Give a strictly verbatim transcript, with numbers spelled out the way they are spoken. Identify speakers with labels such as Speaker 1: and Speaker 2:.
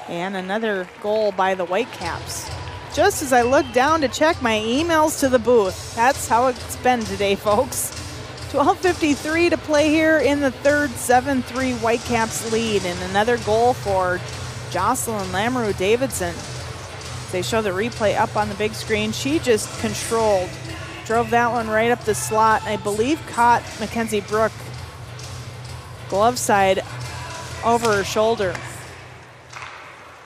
Speaker 1: And another goal by the Whitecaps. Just as I look down to check my emails to the booth. That's how it's been today, folks. twelve fifty-three to play here in the third, seven three Whitecaps lead. And another goal for Jocelyn Lamoureux Davidson. They show the replay up on the big screen. She just controlled, drove that one right up the slot. I believe caught Mackenzie Brook glove side over her shoulder.